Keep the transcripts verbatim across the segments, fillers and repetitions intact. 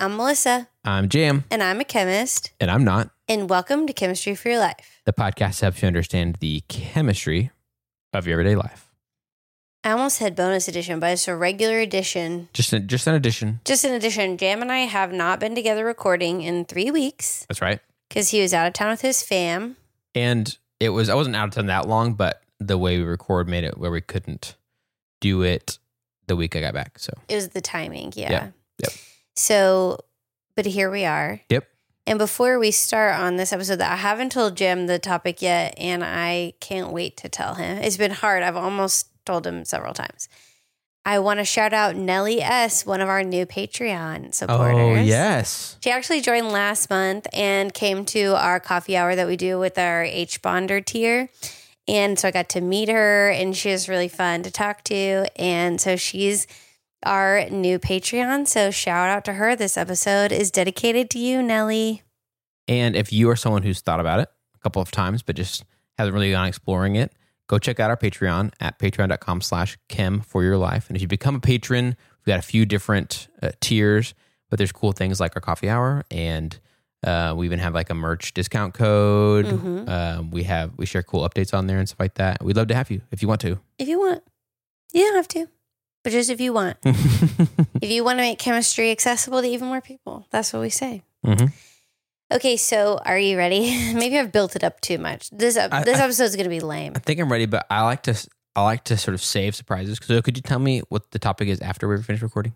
I'm Melissa. I'm Jam. And I'm a chemist. And I'm not. And welcome to Chemistry for Your Life. The podcast helps you understand the chemistry of your everyday life. I almost said bonus edition, but it's a regular edition. Just an, just an addition. Just an addition. Jam and I have not been together recording in three weeks. That's right. Because he was out of town with his fam. And it was, I wasn't out of town that long, but the way we record made it where we couldn't do it the week I got back. So it was the timing. Yeah. Yeah. Yep. So, but here we are. Yep. And before we start on this episode, that I haven't told Jim the topic yet, and I can't wait to tell him. It's been hard. I've almost told him several times. I want to shout out Nellie S., one of our new Patreon supporters. Oh, yes. She actually joined last month and came to our coffee hour that we do with our H-Bonder tier. And so I got to meet her, and she was really fun to talk to. And so she's our new Patreon. So shout out to her. This episode is dedicated to you, Nellie. And if you are someone who's thought about it a couple of times, but just hasn't really gone exploring it, go check out our Patreon at patreon.com slash chem for your life. And if you become a patron, we've got a few different uh, tiers, but there's cool things like our coffee hour, and uh, we even have like a merch discount code. Mm-hmm. Um, we have we share cool updates on there and stuff like that. We'd love to have you if you want to. If you want. You don't have to, but just if you want. If you want to make chemistry accessible to even more people, that's what we say. Mm-hmm. Okay, so are you ready? Maybe I've built it up too much. This uh, I, this I, episode is going to be lame. I think I'm ready, but I like to I like to sort of save surprises. So could you tell me what the topic is after we finish recording?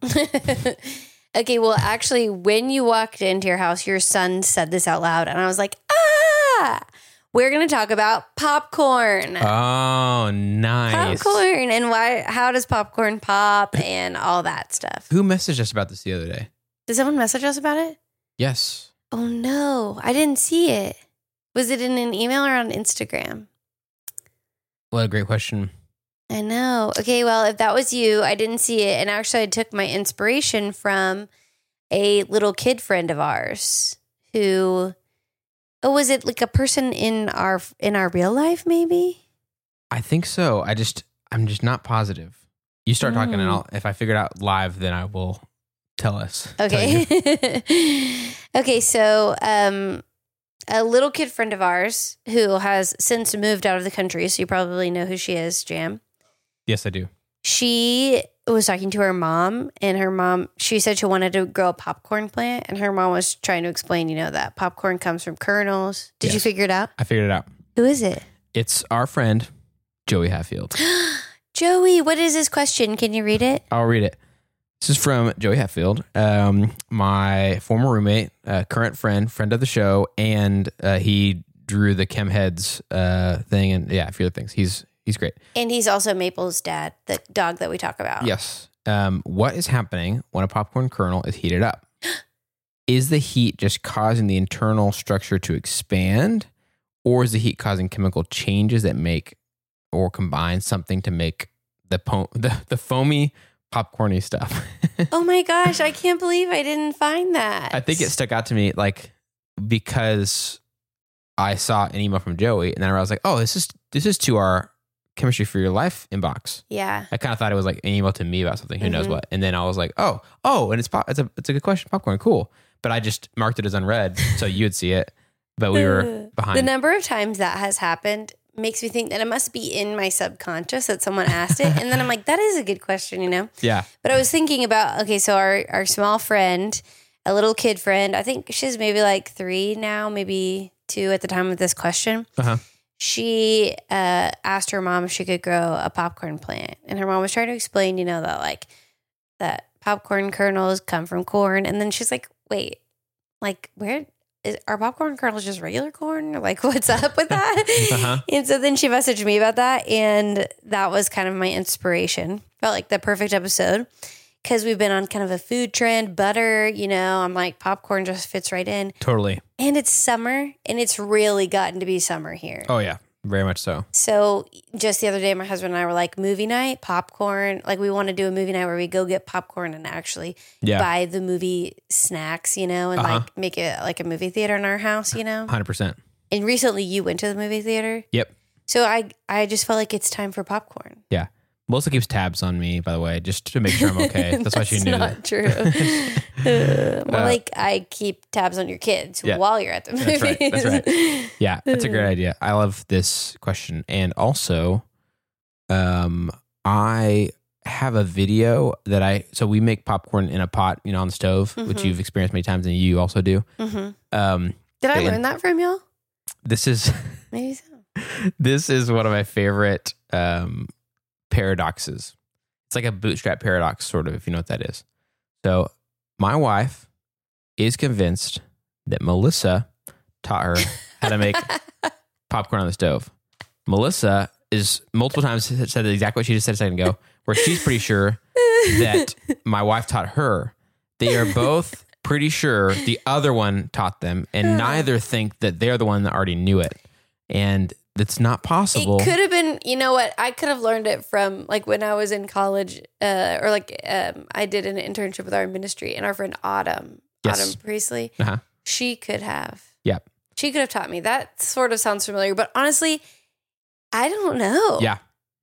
Okay, well, actually, when you walked into your house, your son said this out loud, and I was like, ah, we're going to talk about popcorn. Oh, nice. Popcorn, and why? How does popcorn pop and all that stuff. Who messaged us about this the other day? Did someone message us about it? Yes. Oh, no, I didn't see it. Was it in an email or on Instagram? What a great question. I know. Okay, well, if that was you, I didn't see it. And actually, I took my inspiration from a little kid friend of ours who, oh, was it like a person in our in our real life, maybe? I think so. I just, I'm just not positive. You start talking, and I'll, if I figure it out live, then I will tell us. Okay. Tell Okay, so um, a little kid friend of ours who has since moved out of the country, so you probably know who she is, Jam. Yes, I do. She was talking to her mom, and her mom, she said she wanted to grow a popcorn plant, and her mom was trying to explain, you know, that popcorn comes from kernels. Did Yes. you figure it out? I figured it out. Who is it? It's our friend, Joey Hatfield. Joey, what is this question? Can you read it? I'll read it. This is from Joey Hatfield, um, my former roommate, uh, current friend, friend of the show, and uh, he drew the Chemheads uh, thing, and yeah, a few other things. He's he's great. And he's also Maple's dad, the dog that we talk about. Yes. Um, what is happening when a popcorn kernel is heated up? Is the heat just causing the internal structure to expand, or is the heat causing chemical changes that make or combine something to make the po- the, the foamy popcorny stuff? Oh my gosh, I can't believe I didn't find that. I think it stuck out to me like because I saw an email from Joey, and then I was like, oh, this is this is to our Chemistry for Your Life inbox. Yeah. I kind of thought it was like an email to me about something, who Mm-hmm. knows what. And then I was like, oh, oh, and it's pop- it's a it's a good question, popcorn, cool. But I just marked it as unread, so you would see it. But we were behind. The number of times that has happened makes me think that it must be in my subconscious that someone asked it. And then I'm like, that is a good question, you know? Yeah. But I was thinking about, okay, so our, our small friend, a little kid friend, I think she's maybe like three now, maybe two at the time of this question. Uh-huh. She uh, asked her mom if she could grow a popcorn plant. And her mom was trying to explain, you know, that like that popcorn kernels come from corn. And then she's like, wait, like where is are popcorn kernels just regular corn? Like what's up with that? Uh-huh. And so then she messaged me about that. And that was kind of my inspiration. Felt like the perfect episode because we've been on kind of a food trend, butter, you know, I'm like popcorn just fits right in. Totally. And it's summer, and it's really gotten to be summer here. Oh, yeah. Very much so. So just the other day, my husband and I were like, movie night, popcorn. Like we want to do a movie night where we go get popcorn and actually Yeah. buy the movie snacks, you know, and Uh-huh. like make it like a movie theater in our house, you know. one hundred percent. And recently you went to the movie theater. Yep. So I I just felt like it's time for popcorn. Yeah. Melissa keeps tabs on me, by the way, just to make sure I'm okay. That's, That's why she knew not that. True. uh, more uh, like I keep tabs on your kids yeah, while you're at the movies. That's right. That's right. Yeah, that's a great idea. I love this question. And also, um, I have a video that I, so we make popcorn in a pot, you know, on the stove, mm-hmm. which you've experienced many times and you also do. Mm-hmm. Um, Did I learn that from y'all? This is, maybe so. This is one of my favorite um, paradoxes. It's like a bootstrap paradox, sort of, if you know what that is. So my wife is convinced that Melissa taught her how to make popcorn on the stove. Melissa is multiple times said exactly what she just said a second ago, where she's pretty sure that my wife taught her. They are both pretty sure the other one taught them, and neither think that they're the one that already knew it. And that's not possible. It could have been, you know what? I could have learned it from like when I was in college, uh, or like um, I did an internship with our ministry, and our friend Autumn, yes. Autumn Priestley, uh-huh. she could have. Yeah. She could have taught me. That sort of sounds familiar, but honestly, I don't know. Yeah.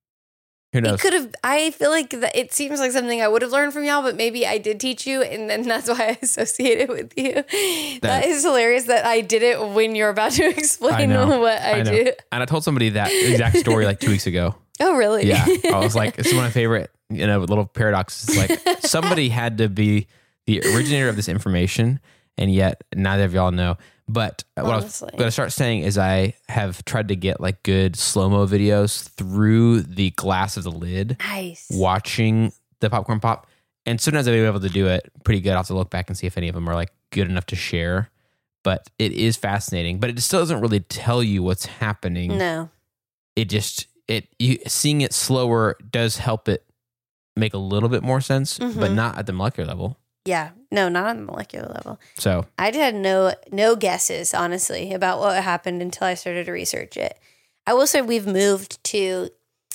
Who knows? It could have, I feel like that it seems like something I would have learned from y'all, but maybe I did teach you, and then that's why I associate it with you. That, that is hilarious that I did it when you're about to explain I know, what I, I do. And I told somebody that exact story like two weeks ago. Oh, really? Yeah. I was like, this is one of my favorite, you know, little paradoxes. It's like somebody had to be the originator of this information, and yet neither of y'all know. But what Honestly. I was going to start saying is I have tried to get like good slow-mo videos through the glass of the lid. Nice. Watching the popcorn pop. And sometimes I'll be able to do it pretty good. I'll have to look back and see if any of them are like good enough to share. But it is fascinating. But it still doesn't really tell you what's happening. No. It just, it you, seeing it slower does help it make a little bit more sense, mm-hmm. but not at the molecular level. Yeah, no, not on the molecular level. So I had no no guesses, honestly, about what happened until I started to research it. I will say we've moved to,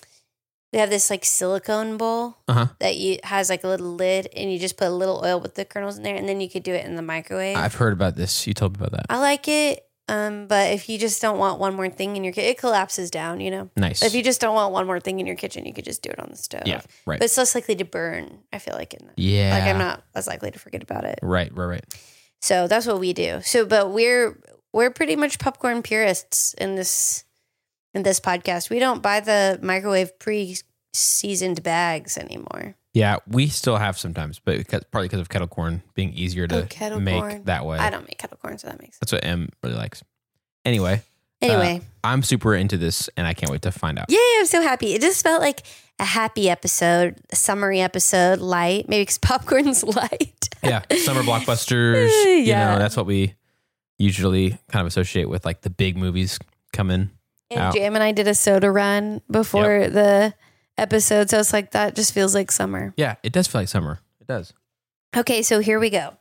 we have this like silicone bowl uh-huh. that you has like a little lid, and you just put a little oil with the kernels in there, and then you could do it in the microwave. I've heard about this. You told me about that. I like it. Um, but if you just don't want one more thing in your kitchen, it collapses down, you know? Nice. If you just don't want one more thing in your kitchen, you could just do it on the stove. Yeah, right. But it's less likely to burn, I feel like. In the, yeah. Like I'm not less likely to forget about it. Right, right, right. So that's what we do. So, but we're, we're pretty much popcorn purists in this, in this podcast. We don't buy the microwave pre-seasoned bags anymore. Yeah, we still have sometimes, but because, partly because of kettle corn being easier to oh, make corn. That way. I don't make kettle corn, so that makes sense. That's what Em really likes. Anyway. Anyway. Uh, I'm super into this, and I can't wait to find out. Yeah, I'm so happy. It just felt like a happy episode, a summery episode, light. Maybe because popcorn's light. Yeah, summer blockbusters. Yeah. You know, that's what we usually kind of associate with, like, the big movies coming and out. Jam and I did a soda run before yep. the episode, so it's like that just feels like summer. Yeah, it does feel like summer. It does. Okay, so here we go.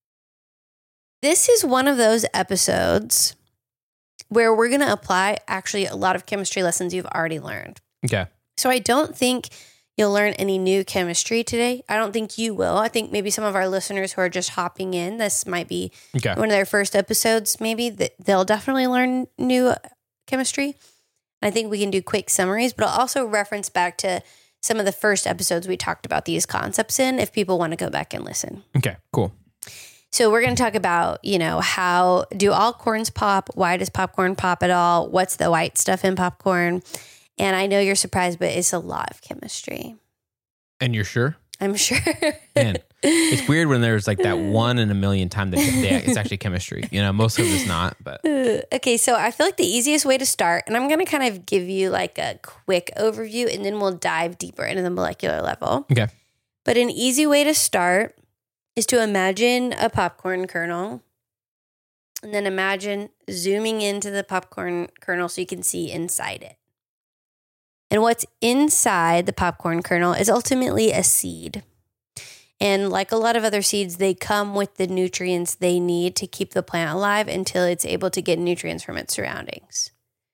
This is one of those episodes where we're going to apply actually a lot of chemistry lessons you've already learned. Okay. So I don't think you'll learn any new chemistry today. I don't think you will. I think maybe some of our listeners who are just hopping in, this might be okay. one of their first episodes, maybe that they'll definitely learn new chemistry. I think we can do quick summaries, but I'll also reference back to some of the first episodes we talked about these concepts in if people want to go back and listen. Okay, cool. So we're going to talk about, you know, how do all corns pop? Why does popcorn pop at all? What's the white stuff in popcorn? And I know you're surprised, but it's a lot of chemistry. And you're sure? I'm sure. Man, it's weird when there's like that one in a million time that it's actually chemistry. You know, most of it's not, but. Okay, so I feel like the easiest way to start, and I'm going to kind of give you like a quick overview, and then we'll dive deeper into the molecular level. Okay. But an easy way to start is to imagine a popcorn kernel, and then imagine zooming into the popcorn kernel so you can see inside it. And what's inside the popcorn kernel is ultimately a seed. And like a lot of other seeds, they come with the nutrients they need to keep the plant alive until it's able to get nutrients from its surroundings.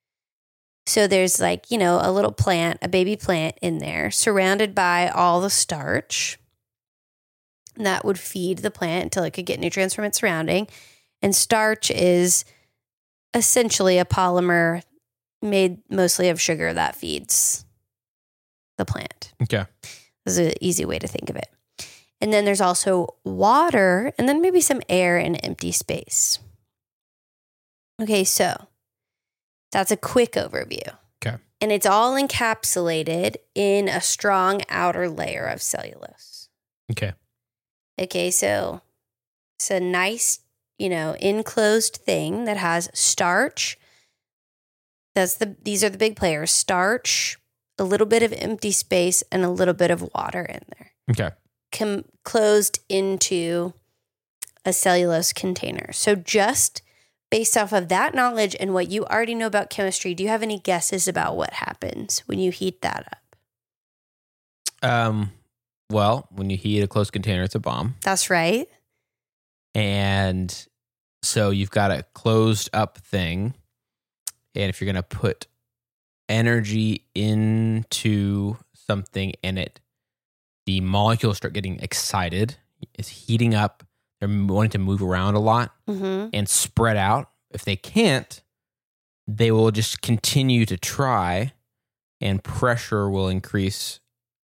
So there's like, you know, a little plant, a baby plant in there, surrounded by all the starch. And that would feed the plant until it could get nutrients from its surrounding. And starch is essentially a polymer made mostly of sugar that feeds the plant. Okay. This is an easy way to think of it. And then there's also water, and then maybe some air and empty space. Okay, so that's a quick overview. Okay. And it's all encapsulated in a strong outer layer of cellulose. Okay. Okay, so it's a nice, you know, enclosed thing that has starch. That's the these are the big players. Starch, a little bit of empty space, and a little bit of water in there. Okay. Com- closed into a cellulose container. So just based off of that knowledge and what you already know about chemistry, do you have any guesses about what happens when you heat that up? Um. Well, when you heat a closed container, it's a bomb. That's right. And so you've got a closed up thing. And if you're going to put energy into something and it, the molecules start getting excited, it's heating up, they're wanting to move around a lot Mm-hmm. and spread out. If they can't, they will just continue to try and pressure will increase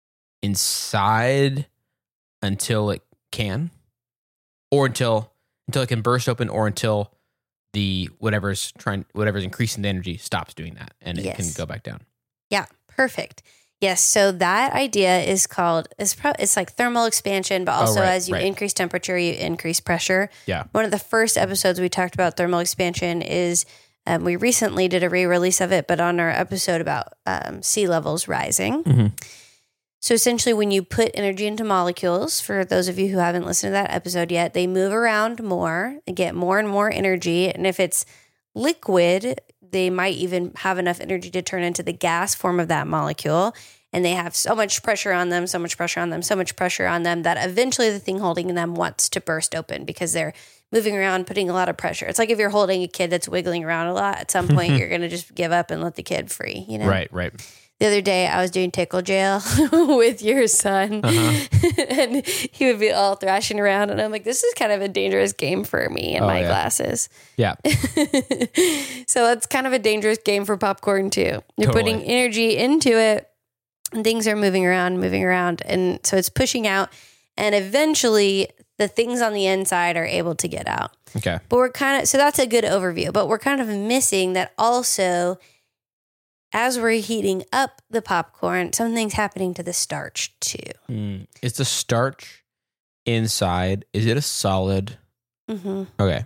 inside until it can, or until until it can burst open, or until the whatever's trying whatever's increasing the energy stops doing that and it Yes. can go back down. Yeah, perfect. Yes, so that idea is called it's pro- it's like thermal expansion, but also Oh, right, as you right. increase temperature, you increase pressure. Yeah. One of the first episodes we talked about thermal expansion is um, we recently did a re-release of it, but on our episode about um, sea levels rising. Mm-hmm. So essentially, when you put energy into molecules, for those of you who haven't listened to that episode yet, they move around more and get more and more energy. And if it's liquid, they might even have enough energy to turn into the gas form of that molecule. And they have so much pressure on them, so much pressure on them, so much pressure on them that eventually the thing holding them wants to burst open because they're moving around, putting a lot of pressure. It's like if you're holding a kid that's wiggling around a lot, at some point you're going to just give up and let the kid free, you know? Right, right. The other day, I was doing tickle jail with your son, Uh-huh. and he would be all thrashing around. And I'm like, this is kind of a dangerous game for me and Oh, my yeah. glasses. Yeah. So that's kind of a dangerous game for popcorn, too. You're Totally. putting energy into it, and things are moving around, moving around. And so it's pushing out, and eventually the things on the inside are able to get out. Okay. But we're kind of, so that's a good overview, but we're kind of missing that also. As we're heating up the popcorn, something's happening to the starch too. Mm. Is the starch inside, is it a solid? Mm-hmm. Okay.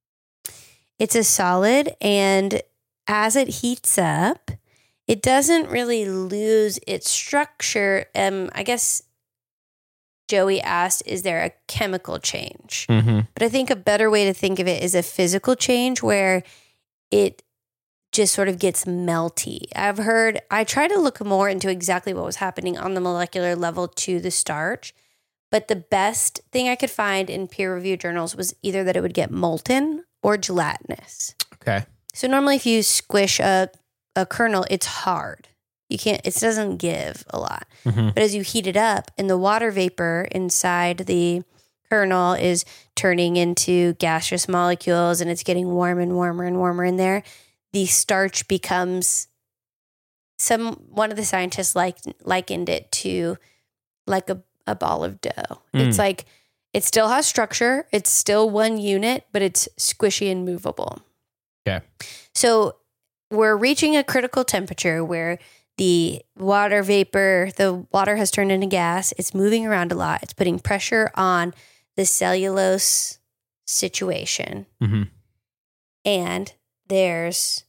It's a solid, and as it heats up, it doesn't really lose its structure. Um, I guess Joey asked, is there a chemical change? Mm-hmm. But I think a better way to think of it is a physical change where it just sort of gets melty. I've heard, I try to look more into exactly what was happening on the molecular level to the starch, but the best thing I could find in peer-reviewed journals was either that it would get molten or gelatinous. Okay. So normally if you squish a, a kernel, it's hard. You can't, it doesn't give a lot. Mm-hmm. But as you heat it up and the water vapor inside the kernel is turning into gaseous molecules and it's getting warm and warmer and warmer in there, the starch becomes some, one of the scientists like, likened it to like a, a ball of dough. Mm. It's like, it still has structure. It's still one unit, but it's squishy and movable. Okay. So we're reaching a critical temperature where the water vapor, the water has turned into gas. It's moving around a lot. It's putting pressure on the cellulose situation. Mm-hmm. And there's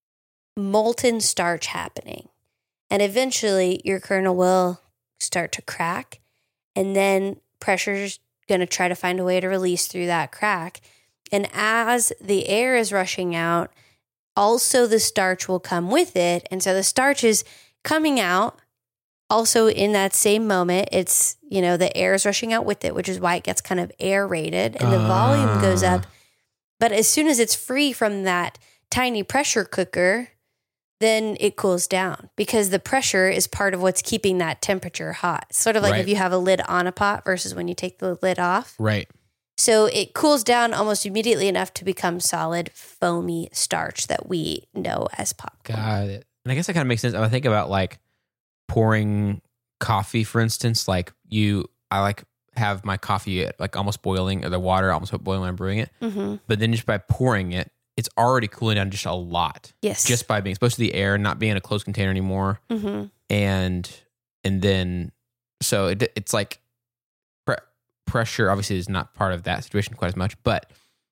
molten starch happening. And eventually your kernel will start to crack. And then pressure's going to try to find a way to release through that crack. And as the air is rushing out, also the starch will come with it. And so the starch is coming out also in that same moment. It's, you know, the air is rushing out with it, which is why it gets kind of aerated and the Uh. volume goes up. But as soon as it's free from that tiny pressure cooker, then it cools down because the pressure is part of what's keeping that temperature hot. Sort of like Right. if you have a lid on a pot versus when you take the lid off. Right. So it cools down almost immediately enough to become solid, foamy starch that we know as popcorn. Got it. And I guess that kind of makes sense. I think about like pouring coffee, for instance, like you, I like have my coffee at like almost boiling, or the water almost boiling when I'm brewing it. Mm-hmm. But then just by pouring it, it's already cooling down just a lot. Yes. Just by being exposed to the air, not being in a closed container anymore. Mm-hmm. And, and then, so it, it's like pre- pressure obviously is not part of that situation quite as much, but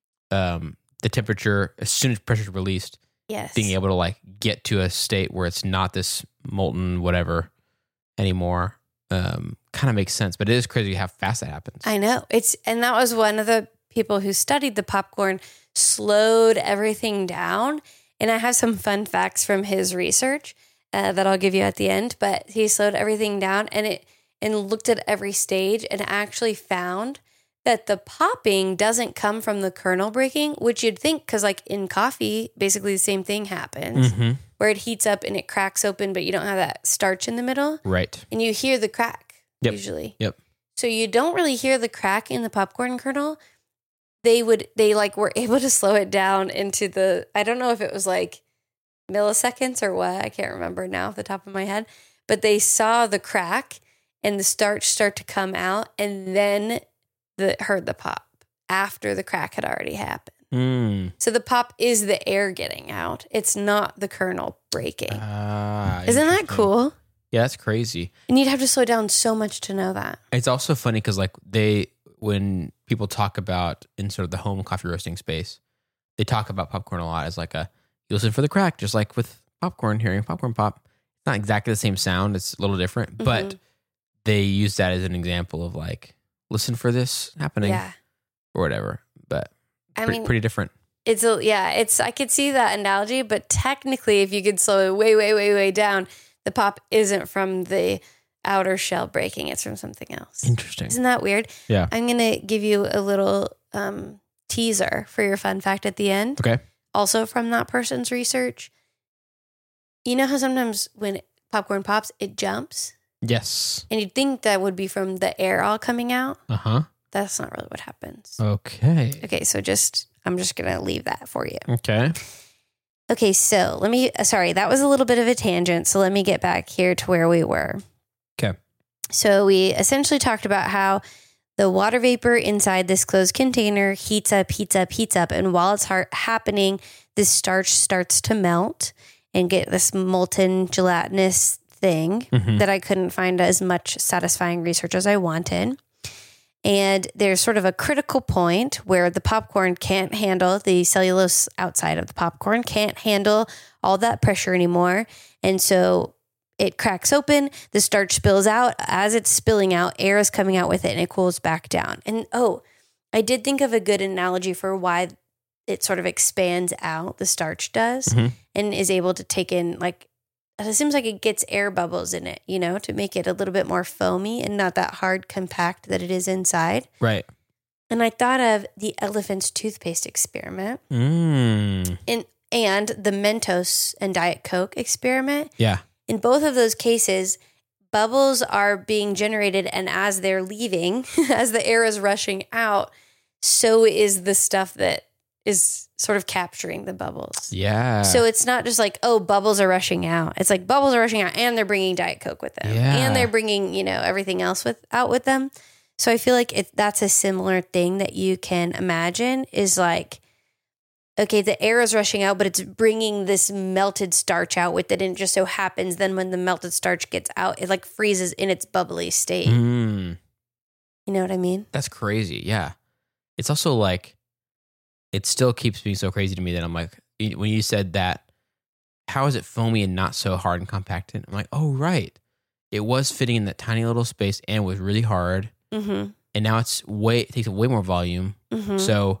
um, the temperature, as soon as pressure is released, yes. being able to like get to a state where it's not this molten whatever anymore, um, kind of makes sense. But it is crazy how fast that happens. I know. It's, and that was one of the people who studied the popcorn, slowed everything down. And I have some fun facts from his research uh, that I'll give you at the end, but he slowed everything down and it, and looked at every stage and actually found that the popping doesn't come from the kernel breaking, which you'd think, because like in coffee, basically the same thing happens, Mm-hmm. where it heats up and it cracks open, but you don't have that starch in the middle. Right. And you hear the crack Yep. usually. Yep. So you don't really hear the crack in the popcorn kernel. They would, they like were able to slow it down into the, I don't know if it was like milliseconds or what, I can't remember now off the top of my head, but they saw the crack and the starch start to come out, and then the heard the pop after the crack had already happened. Mm. So the pop is the air getting out. It's not the kernel breaking. Ah, Isn't that interesting. cool? Yeah, that's crazy. And you'd have to slow down so much to know that. It's also funny because like they, when people talk about in sort of the home coffee roasting space, they talk about popcorn a lot as like a, you listen for the crack, just like with popcorn, hearing popcorn pop. It's not exactly the same sound. It's a little different, Mm-hmm. but they use that as an example of like, listen for this happening Yeah. or whatever. But I pretty, mean, pretty different. it's a, yeah, it's, I could see that analogy, but technically if you could slow it way, way, way, way down, the pop isn't from the outer shell breaking. It's from something else. Interesting. Isn't that weird? Yeah. I'm going to give you a little um, teaser for your fun fact at the end. Okay. Also from that person's research. You know how sometimes when popcorn pops, it jumps? Yes. And you'd think that would be from the air all coming out. Uh-huh. That's not really what happens. Okay. Okay, so just, I'm just going to leave that for you. Okay. Okay, so let me, uh, sorry, that was a little bit of a tangent. So let me get back here to where we were. Okay. So we essentially talked about how the water vapor inside this closed container heats up, heats up, heats up. And while it's ha- happening, this starch starts to melt and get this molten gelatinous thing Mhm. that I couldn't find as much satisfying research as I wanted. And there's sort of a critical point where the popcorn can't handle, the cellulose outside of the popcorn can't handle all that pressure anymore. And so it cracks open, the starch spills out. As it's spilling out, air is coming out with it and it cools back down. And oh, I did think of a good analogy for why it sort of expands out, the starch does, Mhm. and is able to take in like, it seems like it gets air bubbles in it, you know, to make it a little bit more foamy and not that hard compact that it is inside. Right. And I thought of the elephant's toothpaste experiment Mm. and, and the Mentos and Diet Coke experiment. Yeah. In both of those cases, bubbles are being generated, and as they're leaving, as the air is rushing out, so is the stuff that is sort of capturing the bubbles. Yeah. So it's not just like, oh, bubbles are rushing out. It's like bubbles are rushing out and they're bringing Diet Coke with them. Yeah. And they're bringing, you know, everything else with out with them. So I feel like it, that's a similar thing that you can imagine is like, okay, the air is rushing out, but it's bringing this melted starch out with it. And it just so happens then when the melted starch gets out, it like freezes in its bubbly state. Mm. You know what I mean? That's crazy. Yeah. It's also like, it still keeps being so crazy to me that I'm like, when you said that, how is it foamy and not so hard and compacted? I'm like, oh, right. It was fitting in that tiny little space and was really hard. Mm-hmm. And now it's way, it takes way more volume. Mm-hmm. So,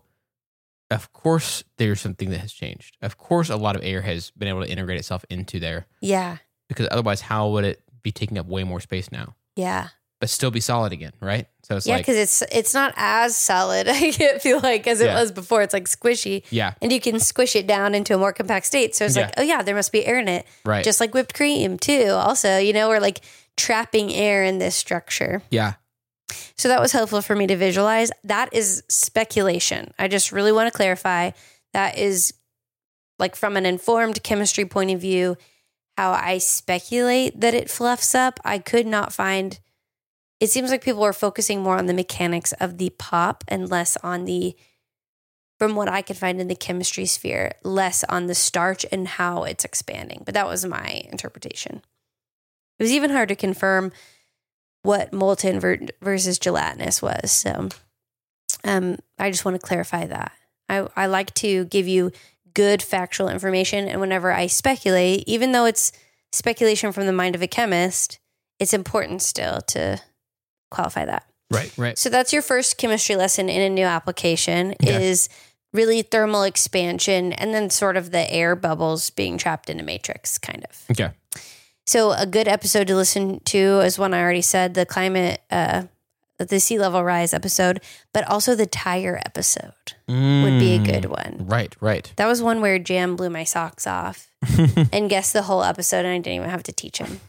of course, there's something that has changed. Of course, a lot of air has been able to integrate itself into there. Yeah. Because otherwise, how would it be taking up way more space now? Yeah. But still be solid again, right? So it's Yeah, like, because it's it's not as solid, I feel like, as it Yeah. was before. It's like squishy. yeah, And you can squish it down into a more compact state. So it's Yeah. like, oh yeah, there must be air in it. right. Just like whipped cream too. Also, you know, we're like trapping air in this structure. yeah. So that was helpful for me to visualize. That is speculation. I just really want to clarify that is like from an informed chemistry point of view, how I speculate that it fluffs up, I could not find. It seems like people are focusing more on the mechanics of the pop and less on the, from what I could find in the chemistry sphere, less on the starch and how it's expanding. But that was my interpretation. It was even hard to confirm what molten ver- versus gelatinous was. So um, I just want to clarify that. I, I like to give you good factual information. And whenever I speculate, even though it's speculation from the mind of a chemist, it's important still to qualify that. Right, right. So that's your first chemistry lesson in a new application Okay. is really thermal expansion and then sort of the air bubbles being trapped in a matrix kind of. Okay. So a good episode to listen to is one I already said, the climate, uh, the sea level rise episode, but also the tire episode Mm, would be a good one. Right, right. That was one where Jam blew my socks off and guessed the whole episode and I didn't even have to teach him.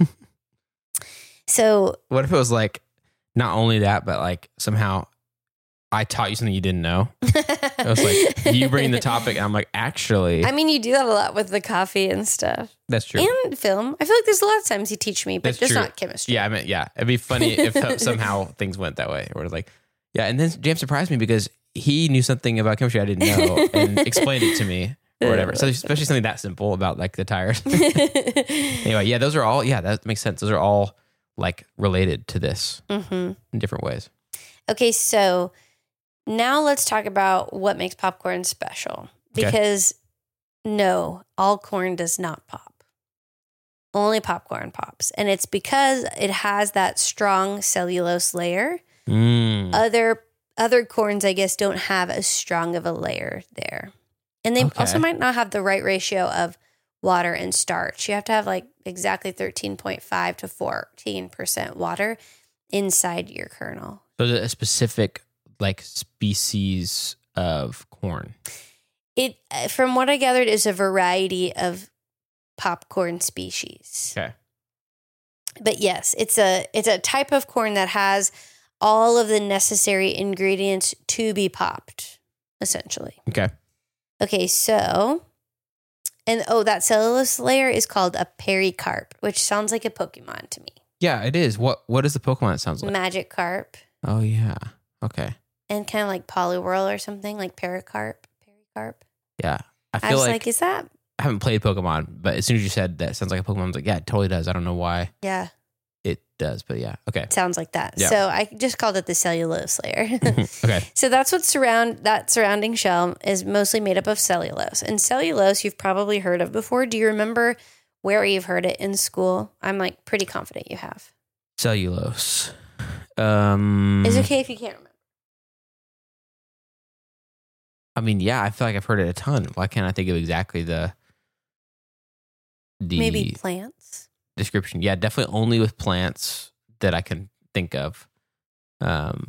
So What if it was like, not only that, but like somehow I taught you something you didn't know? It was like, you bring the topic and I'm like, actually, I mean, you do that a lot with the coffee and stuff. that's true. And film. I feel like there's a lot of times you teach me, but That's just true. not chemistry. Yeah, I mean, yeah. It'd be funny if somehow things went that way. Or like, yeah. And then James surprised me because he knew something about chemistry I didn't know and explained it to me or whatever. So especially something that simple about like the tires. Anyway, yeah, those are all, yeah, that makes sense. Those are all like related to this Mm-hmm. in different ways. Okay, so now let's talk about what makes popcorn special. Okay. Because no, all corn does not pop. Only popcorn pops. And it's because it has that strong cellulose layer. Mm. Other other corns, I guess, don't have as strong of a layer there. And they Okay. also might not have the right ratio of water and starch. You have to have like exactly thirteen point five to fourteen percent water inside your kernel. So is it a specific like species of corn? It, from what I gathered, is a variety of popcorn species. Okay. But yes, it's a it's a type of corn that has all of the necessary ingredients to be popped, essentially. Okay. Okay, so, and oh, that cellulose layer is called a pericarp, which sounds like a Pokemon to me. Yeah, it is. What What is the Pokemon it sounds like? Magic carp, Oh, yeah. Okay. and kind of like Poliwhirl or something, like pericarp. Pericarp. Yeah. I I feel was like, like, is that? I haven't played Pokemon, but as soon as you said that sounds like a Pokemon, I was like, yeah, it totally does. I don't know why Yeah, it does, but yeah. Okay. sounds like that. Yeah. So I just called it the cellulose layer. Okay. So that's what surround that surrounding shell is mostly made up of cellulose. And cellulose you've probably heard of before. Do you remember where you've heard it in school? I'm like pretty confident you have. Cellulose. Um, It's okay if you can't remember. I mean, yeah, I feel like I've heard it a ton. Why can't I think of exactly the the Maybe plants. description? Yeah, definitely only with plants that I can think of. Um,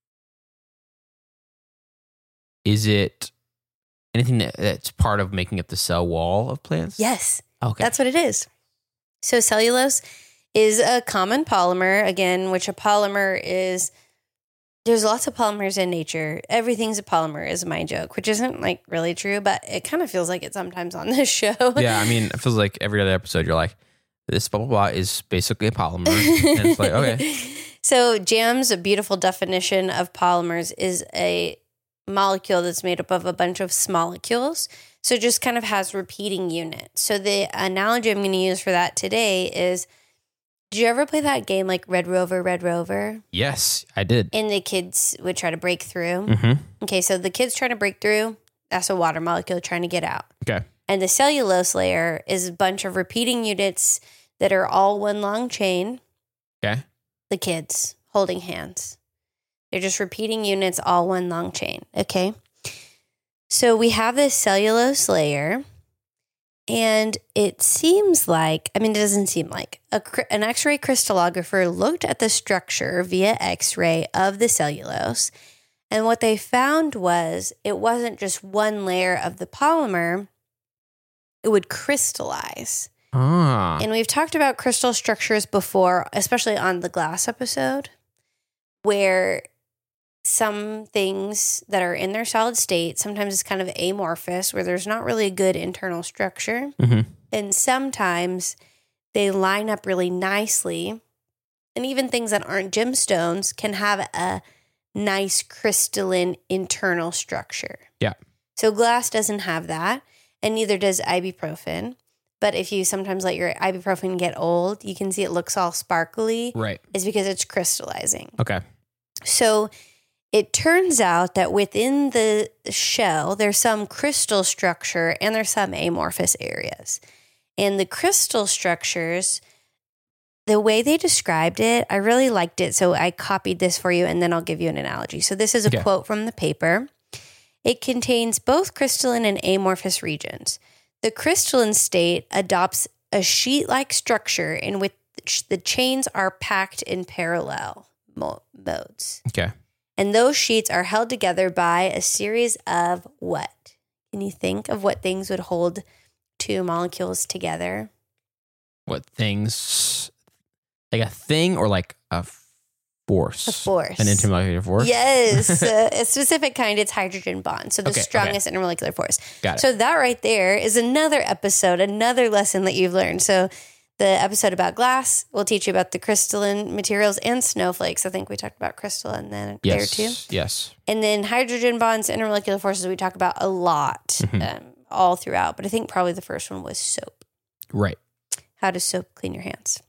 is it anything that, that's part of making up the cell wall of plants? Yes, Okay. that's what it is. So cellulose is a common polymer, again, which a polymer is, there's lots of polymers in nature. Everything's a polymer is my joke, which isn't like really true, but it kind of feels like it sometimes on this show. Yeah, I mean, it feels like every other episode you're like, this blah, blah, blah is basically a polymer. And it's like, okay. So Jam's beautiful definition of polymers is a molecule that's made up of a bunch of molecules. So it just kind of has repeating units. So the analogy I'm going to use for that today is, did you ever play that game like Red Rover, Red Rover? Yes, I did. And the kids would try to break through. Mm-hmm. Okay, so the kids trying to break through, that's a water molecule trying to get out. Okay. And the cellulose layer is a bunch of repeating units that are all one long chain. Okay. The kids holding hands. They're just repeating units, all one long chain. Okay. So we have this cellulose layer, and it seems like, I mean, it doesn't seem like, a, an X-ray crystallographer looked at the structure via X-ray of the cellulose. And what they found was it wasn't just one layer of the polymer, it would crystallize. Ah. And we've talked about crystal structures before, especially on the glass episode, where some things that are in their solid state, sometimes it's kind of amorphous, where there's not really a good internal structure. Mm-hmm. And sometimes they line up really nicely. And even things that aren't gemstones can have a nice crystalline internal structure. Yeah. So glass doesn't have that, and neither does ibuprofen. But if you sometimes let your ibuprofen get old, you can see it looks all sparkly. Right. It's because it's crystallizing. Okay. So it turns out that within the shell, there's some crystal structure and there's some amorphous areas. And the crystal structures, the way they described it, I really liked it. So I copied this for you, and then I'll give you an analogy. So this is a Okay. quote from the paper. It contains both crystalline and amorphous regions. The crystalline state adopts a sheet-like structure in which the chains are packed in parallel mo- modes. Okay. And those sheets are held together by a series of what? Can you think of what things would hold two molecules together? What things? Like a thing or like a force? A force. An intermolecular force? Yes. uh, a specific kind, it's hydrogen bond. So the Okay, okay. strongest intermolecular force. Got it. So that right there is another episode, another lesson that you've learned. So the episode about glass will teach you about the crystalline materials and snowflakes. I think we talked about crystal and then yes. there too. Yes. And then hydrogen bonds, intermolecular forces, we talk about a lot Mhm. um, all throughout. But I think probably the first one was soap. Right. How does soap clean your hands?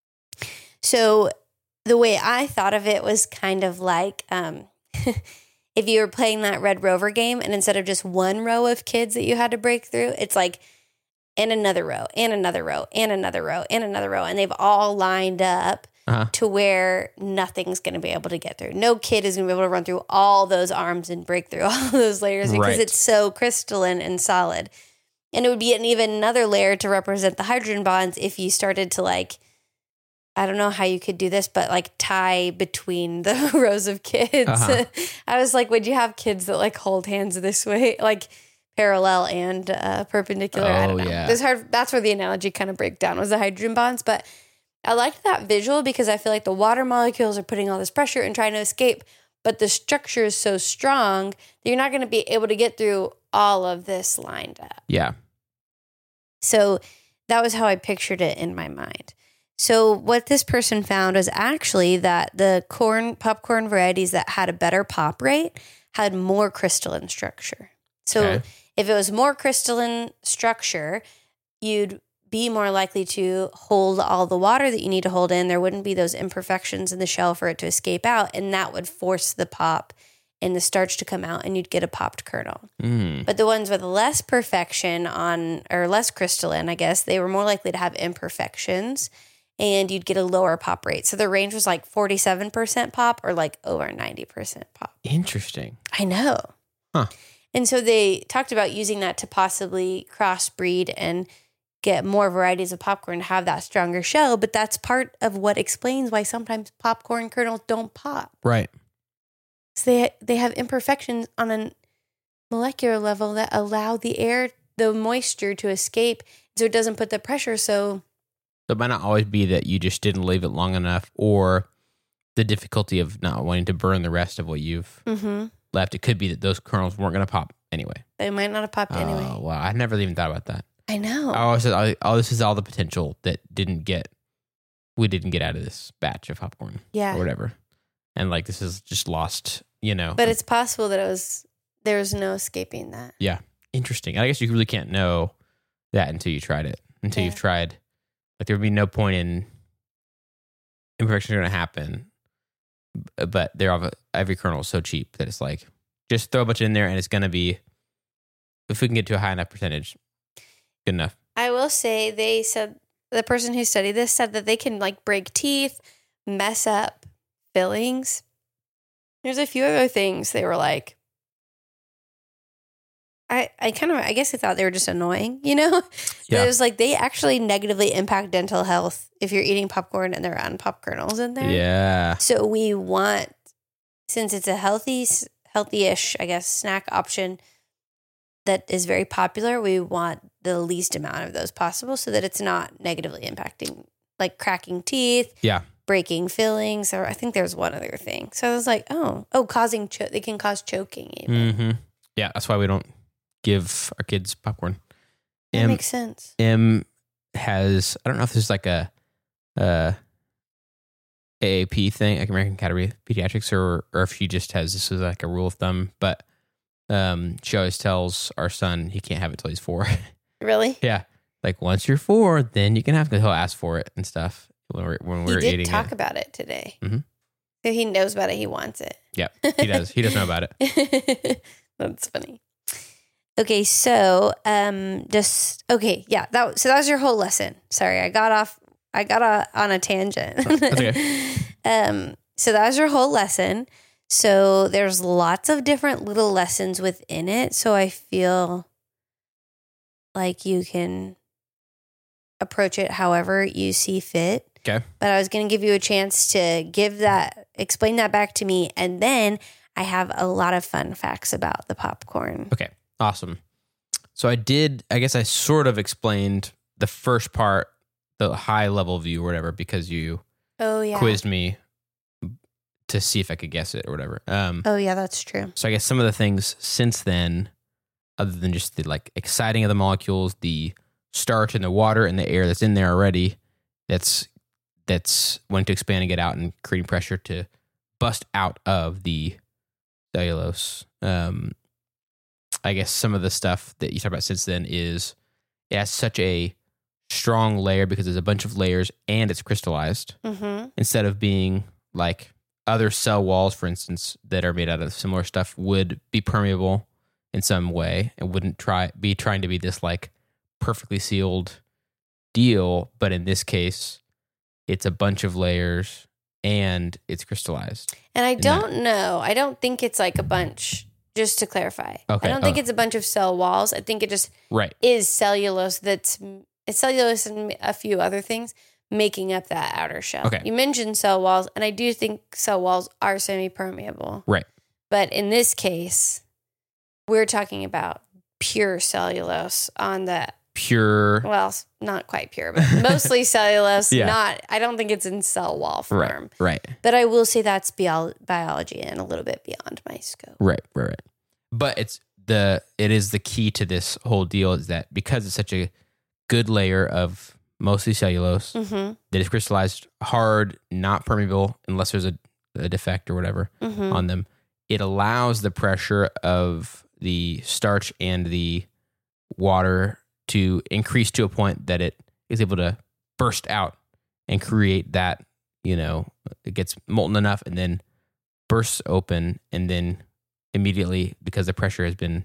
So the way I thought of it was kind of like um, if you were playing that Red Rover game and instead of just one row of kids that you had to break through, it's like, and another row, and another row, and another row, and another row. And they've all lined up Uh-huh. to where nothing's going to be able to get through. No kid is going to be able to run through all those arms and break through all those layers because Right. it's so crystalline and solid. And it would be an even another layer to represent the hydrogen bonds if you started to like, I don't know how you could do this, but like tie between the rows of kids. Uh-huh. I was like, would you have kids that like hold hands this way, like parallel and uh, perpendicular? I don't Oh, know. yeah. It's hard. That's where the analogy kind of break down was the hydrogen bonds. But I liked that visual because I feel like the water molecules are putting all this pressure and trying to escape, but the structure is so strong that you're not going to be able to get through all of this lined up. Yeah. So that was how I pictured it in my mind. So what this person found was actually that the corn popcorn varieties that had a better pop rate had more crystalline structure. So Okay. if it was more crystalline structure, you'd be more likely to hold all the water that you need to hold in. There wouldn't be those imperfections in the shell for it to escape out, and that would force the pop and the starch to come out, and you'd get a popped kernel. Mm. But the ones with less perfection on, or less crystalline, I guess, they were more likely to have imperfections, and you'd get a lower pop rate. So the range was like forty-seven percent pop or like over ninety percent pop. Interesting. I know. Huh. And so they talked about using that to possibly crossbreed and get more varieties of popcorn to have that stronger shell. But that's part of what explains why sometimes popcorn kernels don't pop. Right. So they they have imperfections on a molecular level that allow the air, the moisture to escape, so it doesn't put the pressure. So So it might not always be that you just didn't leave it long enough or the difficulty of not wanting to burn the rest of what you've mm-hmm. left. It could be that those kernels weren't going to pop anyway. they might not have popped anyway. Oh, wow. I never even thought about that. I know. Oh, so, oh, this is all the potential that didn't get, we didn't get out of this batch of popcorn Yeah. or whatever. And like, this is just lost, you know. But it's possible that it was, there was no escaping that. Yeah. Interesting. I guess you really can't know that until you tried it, until Yeah. you've tried. Like, there would be no point in imperfections are going to happen, b- but they're all, every kernel is so cheap that it's like, just throw a bunch in there and it's going to be, if we can get to a high enough percentage, good enough. I will say they said, the person who studied this said that they can like break teeth, mess up fillings. There's a few other things they were like, I, I kind of, I guess I thought they were just annoying, you know? Yeah. It was like they actually negatively impact dental health if you're eating popcorn and there are pop kernels in there. Yeah. So we want, since it's a healthy, healthy-ish, I guess, snack option that is very popular, we want the least amount of those possible so that it's not negatively impacting, like cracking teeth, Yeah. breaking fillings, or I think there's one other thing. So I was like, oh, oh, causing, cho- they can cause choking even. Mm-hmm. Yeah. That's why we don't give our kids popcorn. That M- makes sense. M has, I don't know if this is like a, uh, A A P thing, like American Academy of Pediatrics, or or if she just has this is like a rule of thumb. But um, she always tells our son he can't have it till he's four. Really? Yeah, like once you're four, then you can have it. He'll ask for it and stuff when we're when we're he did eating talk it. about it today. Mm-hmm. So he knows about it. He wants it. Yeah, he does. He does know about it. That's funny. Okay, so um, just okay, yeah. That so that was your whole lesson. Sorry, I got off. I got a, on a tangent. That's okay. um, so that was your whole lesson. So there's lots of different little lessons within it. So I feel like you can approach it however you see fit. Okay. But I was going to give you a chance to give that, explain that back to me. And then I have a lot of fun facts about the popcorn. Okay. Awesome. So I did, I guess I sort of explained the first part, the high level view or whatever, because you Oh, yeah. quizzed me to see if I could guess it or whatever. Um, Oh, yeah, that's true. so I guess some of the things since then, other than just the like exciting of the molecules, the starch and the water and the air that's in there already, that's that's wanting to expand and get out and creating pressure to bust out of the cellulose. Um, I guess some of the stuff that you talked about since then is it has such a strong layer because there's a bunch of layers and it's crystallized Mm-hmm. instead of being like other cell walls, for instance, that are made out of similar stuff would be permeable in some way and wouldn't try be trying to be this like perfectly sealed deal. But in this case, it's a bunch of layers and it's crystallized. And I that- don't know. I don't think it's like a bunch, just to clarify. Okay, I don't think oh. it's a bunch of cell walls. I think it just Right. is cellulose that's it's cellulose and a few other things making up that outer shell. Okay. You mentioned cell walls, and I do think cell walls are semi-permeable. Right. But in this case, we're talking about pure cellulose on the, Pure. well, not quite pure, but mostly cellulose. Yeah. Not, I don't think it's in cell wall form. Right. Right. But I will say that's bio- biology and a little bit beyond my scope. Right, right, right. But it's the it is the key to this whole deal is that because it's such a good layer of mostly cellulose Mm-hmm. that is crystallized hard, not permeable unless there's a, a defect or whatever Mm-hmm. on them, it allows the pressure of the starch and the water to increase to a point that it is able to burst out and create that, you know, it gets molten enough and then bursts open and then immediately, because the pressure has been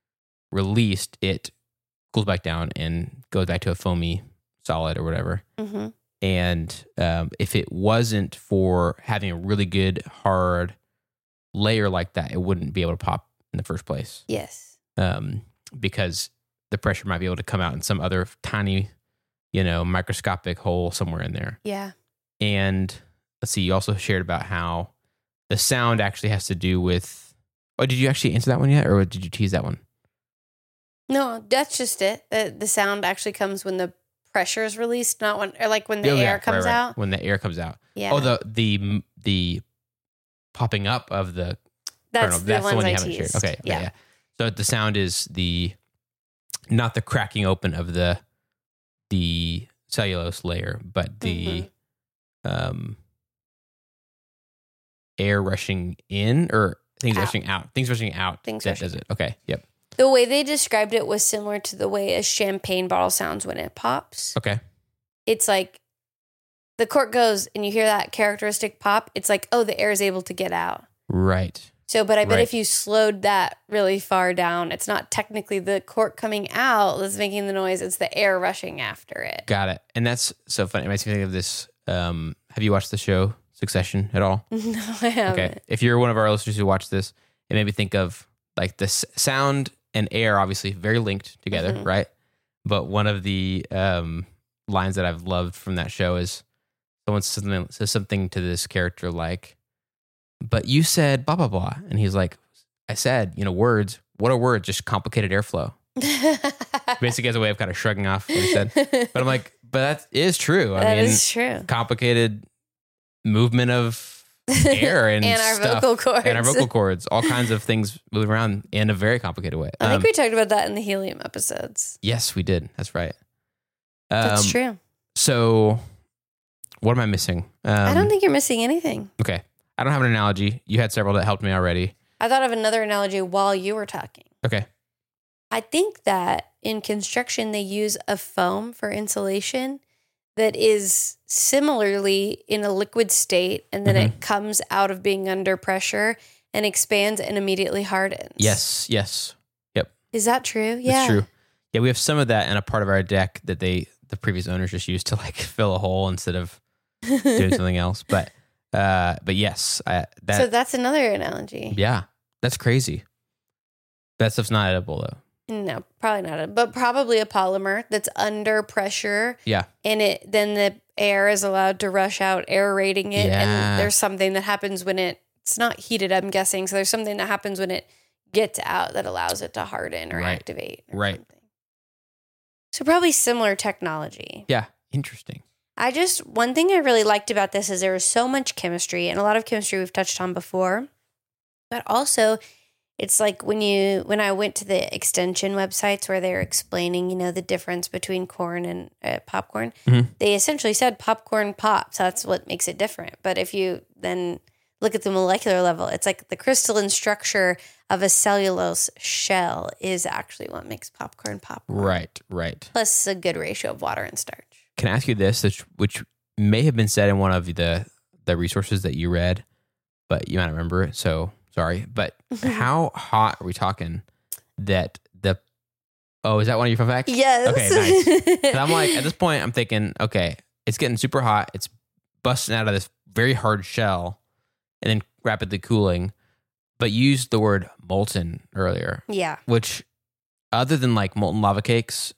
released, it cools back down and goes back to a foamy solid or whatever. Mm-hmm. And um, if it wasn't for having a really good hard layer like that, it wouldn't be able to pop in the first place. Yes. Um, because the pressure might be able to come out in some other tiny, you know, microscopic hole somewhere in there. Yeah. And let's see, you also shared about how the sound actually has to do with. Oh, did you actually answer that one yet, or did you tease that one? No, that's just it. The, the sound actually comes when the pressure is released, not when, or like when the Oh, air yeah, comes right, right. out. When the air comes out. Yeah. Oh, the the the popping up of the that's kernel. the That's the ones one you I haven't teased. shared. Okay, okay, Yeah. yeah. So the sound is the not the cracking open of the the cellulose layer, but the Mm-hmm. um air rushing in or things Out. rushing out. Things rushing out. Things that rushing does it. Okay. Yep. The way they described it was similar to the way a champagne bottle sounds when it pops. Okay. It's like the cork goes and you hear that characteristic pop. It's like, oh, the air is able to get out. Right. So, but I bet Right. if you slowed that really far down, it's not technically the cork coming out that's making the noise. It's the air rushing after it. Got it. And that's so funny. It makes me think of this. Um, have you watched the show Succession at all? No, I haven't. Okay. If you're one of our listeners who watch this, it made me think of like the s- sound and air, obviously very linked together, Mhm. right? But one of the um, lines that I've loved from that show is someone says something, says something to this character like, but you said blah, blah, blah. And he's like, I said, you know, words. What are words? Just complicated airflow. Basically as a way of kind of shrugging off what he said. But I'm like, but that is true. I That mean, is true. complicated movement of air and, And our stuff, vocal cords. and our vocal cords, all kinds of things moving around in a very complicated way. I think Um, we talked about that in the helium episodes. yes, we did. That's right. Um, That's true. So what am I missing? Um, I don't think you're missing anything. Okay. I don't have an analogy. You had several that helped me already. I thought of another analogy while you were talking. Okay. I think that in construction, they use a foam for insulation that is similarly in a liquid state, and then Mhm. it comes out of being under pressure and expands and immediately hardens. Yes. Yes. Yep. Is that true? That's Yeah. true. Yeah, we have some of that in a part of our deck that they, the previous owners just used to like fill a hole instead of doing something else. But, uh, but yes, I, that, So that's another analogy. yeah, that's crazy. That stuff's not edible though. No, probably not. A, but probably a polymer that's under pressure. Yeah. And it then the air is allowed to rush out, aerating it. Yeah. And there's something that happens when it, it's not heated, I'm guessing. So there's something that happens when it gets out that allows it to harden or Right. activate. Or Right. something. So probably similar technology. Yeah. Interesting. I just, one thing I really liked about this is there was so much chemistry, and a lot of chemistry we've touched on before. But also, it's like when you, when I went to the extension websites where they're explaining, you know, the difference between corn and uh, popcorn, Mhm. they essentially said popcorn pops. That's what makes it different. But if you then look at the molecular level, it's like the crystalline structure of a cellulose shell is actually what makes popcorn popcorn. Right. Right. Plus a good ratio of water and starch. Can I ask you this, which, which may have been said in one of the, the resources that you read, but you might not remember it. So sorry. But how hot are we talking that the, oh, is that one of your fun facts? Yes. Okay, nice. 'Cause I'm like, at this point, I'm thinking, okay, it's getting super hot. It's busting out of this very hard shell and then rapidly cooling. But you used the word molten earlier, Yeah. which other than like molten lava cakes,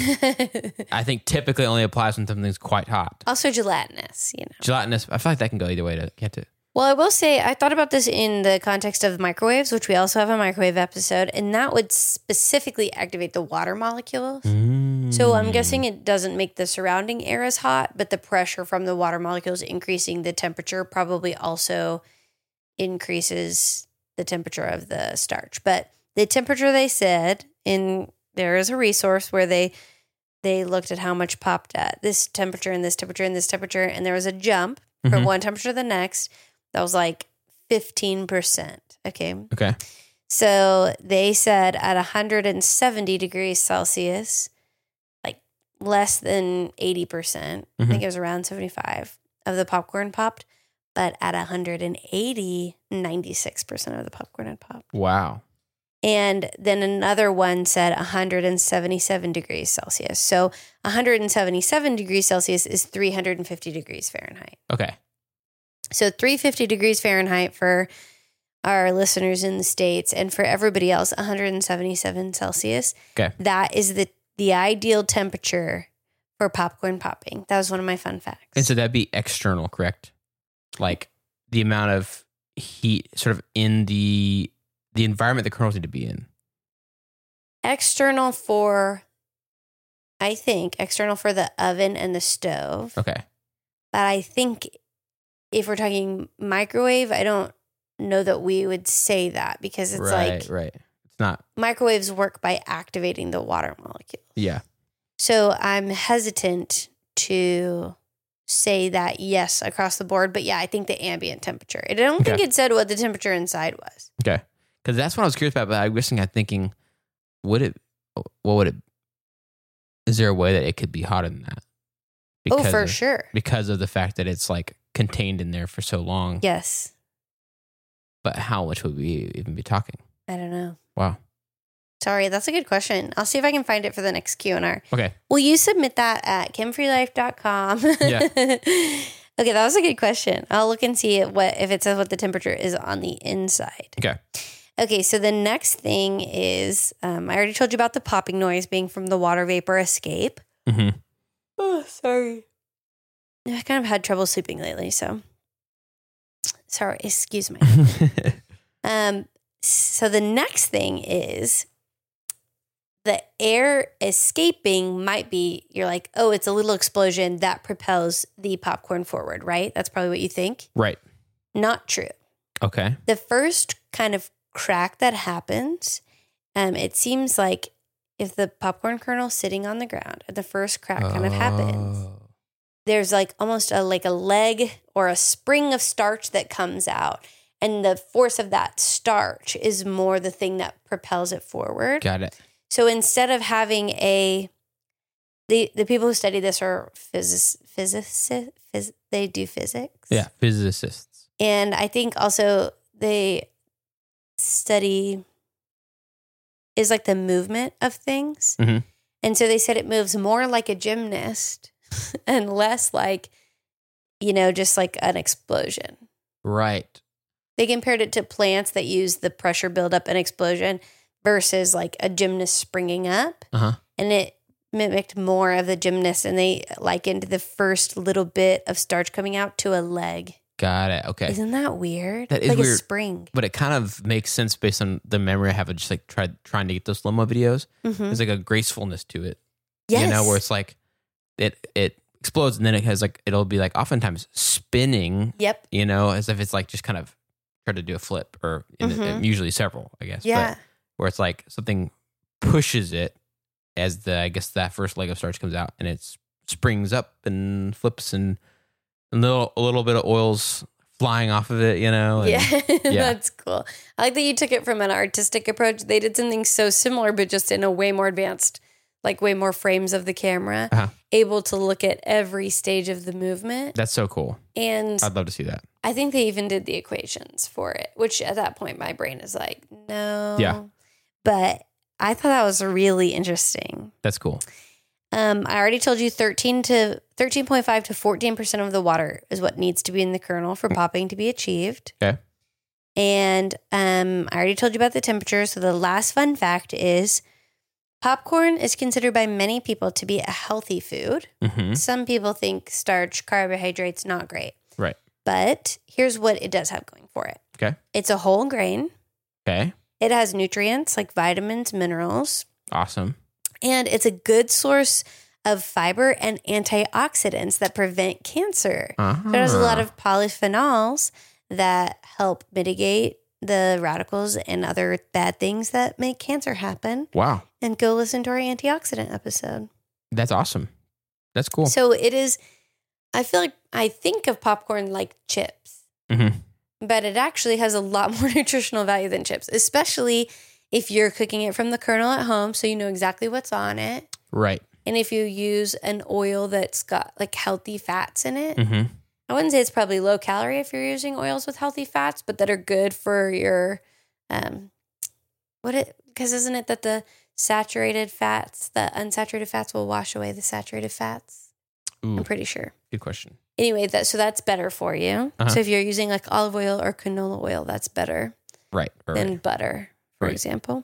I think typically only applies when something's quite hot. Also gelatinous, you know. Gelatinous, I feel like that can go either way, to, can't it? Well, I will say I thought about this in the context of microwaves, which we also have a microwave episode, and that would specifically activate the water molecules. So I'm guessing it doesn't make the surrounding air as hot, but the pressure from the water molecules increasing the temperature probably also increases the temperature of the starch. But the temperature they said in there is a resource where they they looked at how much popped at this temperature and this temperature and this temperature, and there was a jump from Mhm. one temperature to the next that was like fifteen percent. Okay. Okay. So they said at one hundred seventy degrees Celsius, like less than eighty percent, I think it was around seventy-five of the popcorn popped. But at one hundred eighty, ninety-six percent of the popcorn had popped. Wow. And then another one said one hundred seventy-seven degrees Celsius. So one hundred seventy-seven degrees Celsius is three hundred fifty degrees Fahrenheit. Okay. So three hundred fifty degrees Fahrenheit for our listeners in the States, and for everybody else, one hundred seventy-seven Celsius. Okay. That is the, the ideal temperature for popcorn popping. That was one of my fun facts. And so that'd be external, correct? Like the amount of heat sort of in the the environment the kernels need to be in. External for, I think, external for the oven and the stove. Okay. But I think if we're talking microwave, I don't know that we would say that because it's right, like right. It's not. microwaves work by activating the water molecule. Yeah. So I'm hesitant to say that yes across the board, but yeah, I think the ambient temperature. I don't Okay. think it said what the temperature inside was. Okay. Because that's what I was curious about. But I was thinking, I'm thinking, would it? What would it? Is there a way that it could be hotter than that? Oh, for of, sure. Because of the fact that it's like contained in there for so long. Yes. But how much would we even be talking? I don't know. Wow. Sorry, that's a good question. I'll see if I can find it for the next Q and R. Okay. Will you submit that at kim free life dot com? Yeah. Okay, that was a good question. I'll look and see what if it says what the temperature is on the inside. Okay. Okay, so the next thing is um, I already told you about the popping noise being from the water vapor escape. Mm-hmm. Oh, sorry. I kind of had trouble sleeping lately, so sorry. Excuse me. um. So the next thing is the air escaping might be, you're like, oh, it's a little explosion that propels the popcorn forward, right? That's probably what you think. Right. Not true. Okay. The first kind of crack that happens, um, it seems like if the popcorn kernel's sitting on the ground and the first crack kind of Oh. happens, there's like almost a like a leg or a spring of starch that comes out. And the force of that starch is more the thing that propels it forward. Got it. So instead of having a, the the people who study this are physics, physicists, phys, they do physics. Yeah, physicists. And I think also they study is like the movement of things. Mhm. And so they said it moves more like a gymnast and less like, you know, just like an explosion. Right. They compared it to plants that use the pressure buildup and explosion versus like a gymnast springing up. Uh-huh. And it mimicked more of the gymnast, and they likened the first little bit of starch coming out to a leg. Got it. Okay. Isn't that weird? That is like weird. a spring. But it kind of makes sense based on the memory I have of just like try, trying to get those slow-mo videos. Mm-hmm. There's like a gracefulness to it. Yes. You know, where it's like it it explodes and then it has like, it'll be like oftentimes spinning, Yep. you know, as if it's like just kind of try to do a flip or in Mhm. usually several, I guess. Yeah. But where it's like something pushes it as the, I guess that first leg of starch comes out and it springs up and flips and a little, a little bit of oil's flying off of it, you know? And Yeah. yeah. That's cool. I like that you took it from an artistic approach. They did something so similar, but just in a way more advanced, like way more frames of the camera, Uh-huh. able to look at every stage of the movement. That's so cool. And I'd love to see that. I think they even did the equations for it, which at that point my brain is like, no. Yeah. But I thought that was really interesting. That's cool. Um, I already told you thirteen to thirteen point five to fourteen percent of the water is what needs to be in the kernel for popping to be achieved. Okay. And um, I already told you about the temperature. So the last fun fact is popcorn is considered by many people to be a healthy food. Mm-hmm. Some people think starch, carbohydrates, not great. Right. But here's what it does have going for it. Okay. It's a whole grain. Okay. It has nutrients like vitamins, minerals, Awesome. and it's a good source of fiber and antioxidants that prevent cancer. Uh-huh. There's a lot of polyphenols that help mitigate the radicals and other bad things that make cancer happen. Wow. And go listen to our antioxidant episode. That's awesome. That's cool. So it is, I feel like I think of popcorn like chips, Mm-hmm. but it actually has a lot more nutritional value than chips, especially if you're cooking it from the kernel at home so you know exactly what's on it. Right. And if you use an oil that's got like healthy fats in it, Mm-hmm. I wouldn't say it's probably low calorie if you're using oils with healthy fats, but that are good for your, um, what it, because isn't it that the saturated fats, the unsaturated fats will wash away the saturated fats? Ooh, I'm pretty sure. good question. Anyway, that so that's better for you. Uh-huh. So if you're using like olive oil or canola oil, that's better Right. right, than right. butter, for Right. example.